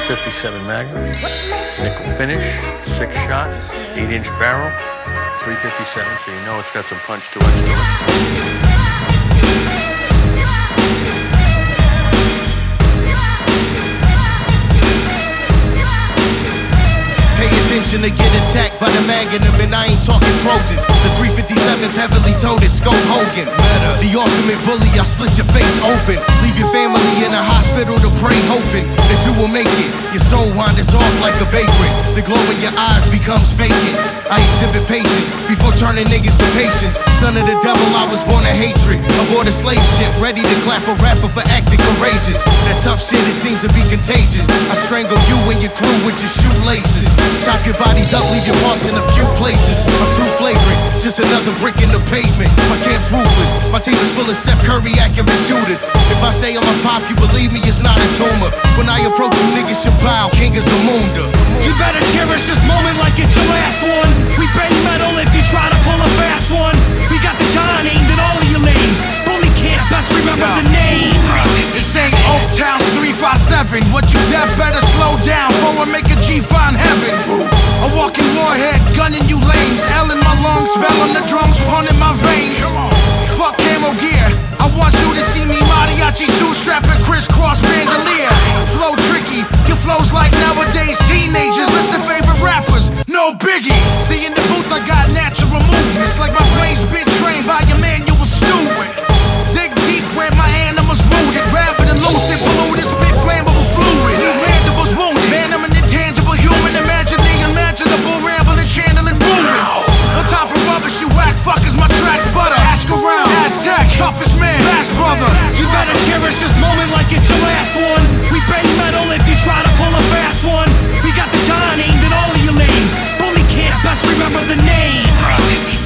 .357 Magnum. It's nickel finish, 6 shot, 8-inch barrel, 357, so you know it's got some punch to it. To get attacked by the Magnum, and I ain't talking Trojans. The 357's heavily toted, Scope Hogan. The ultimate bully, I split your face open. Leave your family in a hospital to pray, hoping that you will make it. Your soul wanders off like a vagrant. The glow in your eyes becomes vacant. I exhibit patience before turning niggas to patience. Son of the devil, I was born to hatred. Aboard a slave ship, ready to clap a rapper for acting courageous. That tough shit, it seems to be contagious. I strangle you and your crew with your shoelaces. Chop your bodies up, leave your parts in a few places. I'm too flagrant, just another brick in the pavement. My camp's ruthless, my team is full of Steph Curry accurate shooters. If I say I'm a pop, you believe me, it's not a tumor. When I approach you, niggas should bow, King is Zamunda. You better cherish this moment like it's your last one. We bang metal if you try to pull a fast one. We got the John aimed at all of your lanes. Bully can't best remember the name. This ain't Oaktown's 357. What you deaf better slow down before I make a G find heaven. A walking warhead, gunning you lames. L in my lungs, spell on the drums, pun in my veins. Fuck camo gear. I want you to see me mariachi suit strapping crisscross bandolier. Flow tricky, your flow's like nowadays teenagers. List the favorite rappers, no biggie. See in the booth I got natural movements, like my brain's been trained by a manual steward. Dig deep where my animals rooted, rapid and lucid, polluted, spit flammable fluid. Leave mandibles wounded, man I'm an intangible human. Imagine the unimaginable, rambling, channeling ruins. No time for rubbish, you whack fuckers, my tracks butter. Ask around, Aztec, toughest man, fast brother. You better cherish this moment like it's your last one. We bang metal if you try to pull a fast one. We got the John aimed at all of your lanes. Bully can't best remember the name.